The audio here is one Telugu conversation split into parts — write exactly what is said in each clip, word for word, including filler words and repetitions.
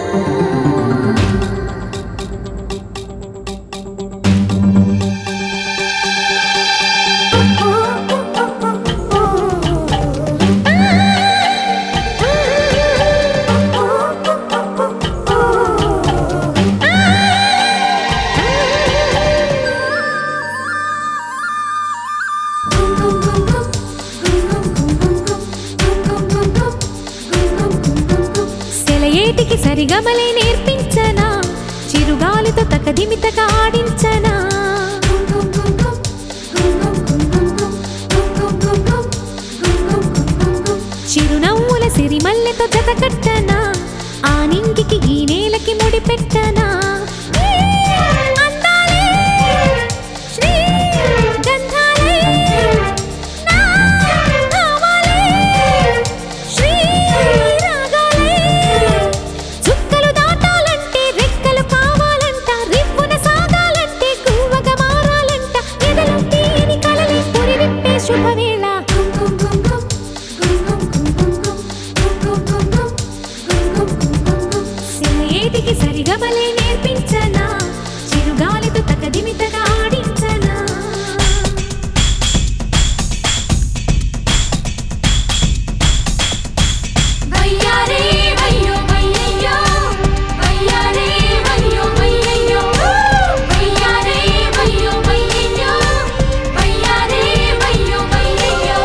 ఏటికి సరిగమలే నేర్పించనా, చిరుగాలితో తకదిమితగా ఆడించనా. చిరునవ్వుల సిరిమల్లెతో జతకట్టనా, ఆ నింగికి ఈ నేలకి ముడిపెట్టనా. ఏటికి సరిగమలే నేర్పించనా, చిరుగాలితో తకదిమితగా ఆడించనా. వయ్యారే వయ్యో వయ్యయ్యో, వయ్యారే వయ్యో వయ్యయ్యో, వయ్యారే వయ్యో వయ్యయ్యో, వయ్యారే వయ్యో వయ్యయ్యో.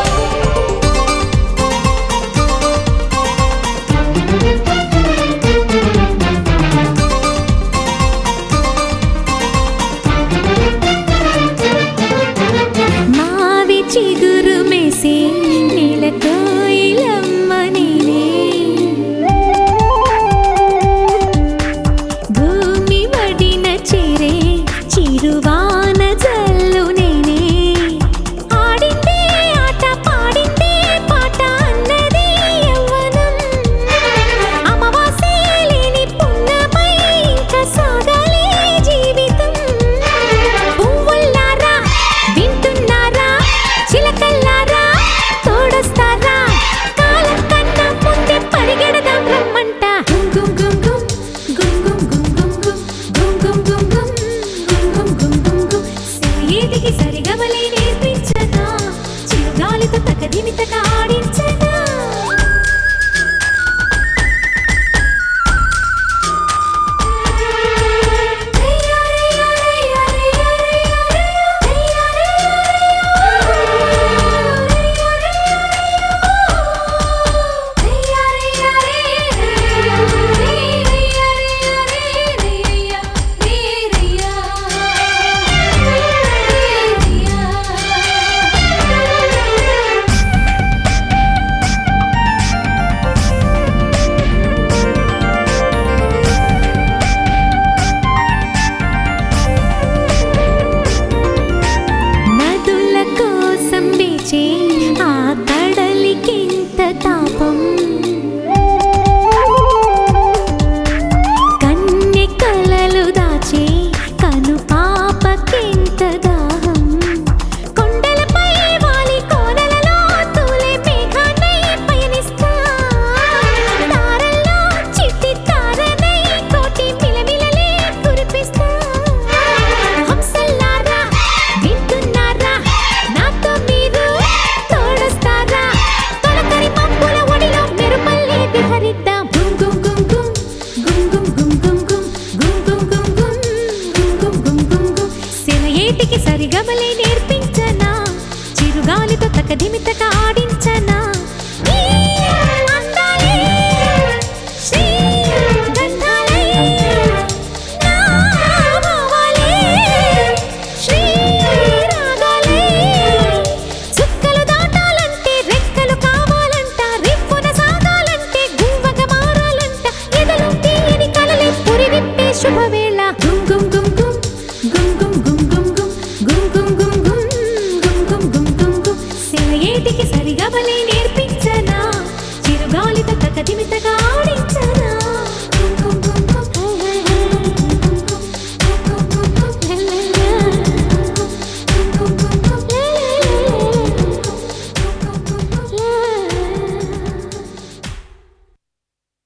చిగురు మేసే నీలతో ఇలమ్మ నేనే, భూమి వడిన చేరే చిరువాన జల్లు నేనే. ఆడిందే ఆట పాడిందే పాట అన్నది యవ్వనం, అమావాస్య లేని పున్నమై ఇంకా సాగాలే జీవితం. పువ్వుల్లారా వింటున్నారా, చిలకల్లారా తోడొస్తారా, కాలం కన్నా ముందే పరిగెడదాం రమ్మంట. గుం గుం గుం గుం గుం గుం గుం గుం గుం గుం గుం గుం గుం గుం గుం. ఏటికి సరిగమలే నేర్పించనా, చిరుగాలితో తకదిమితగా ఆడించనా. ఆ కడలికింత తాపం, కన్నె కలలు దాచే కను పాపకింత దాహం. కొండలపై వాలి కోనలలో తూలే మేఘానై పయనిస్తా, తారల్లో చిట్టి తారనై కోటి మిలమిలలే కురిపిస్తా. హంసల్లారా వింటున్నారా, నాతో మీరు తోడొస్తారా, తొలకరి మబ్బుల ఒడిలో మెరుపల్లే విహరిద్దాం. గుం గుం గుం గుం గుం గుం గుం గుం గుం గుం గుం గుం గుం గుం గుం గుం. ఏటికి సరిగమలే నేర్పించనా, చిరుగాలితో తకదిమితగా ఆడించనా. శుభవే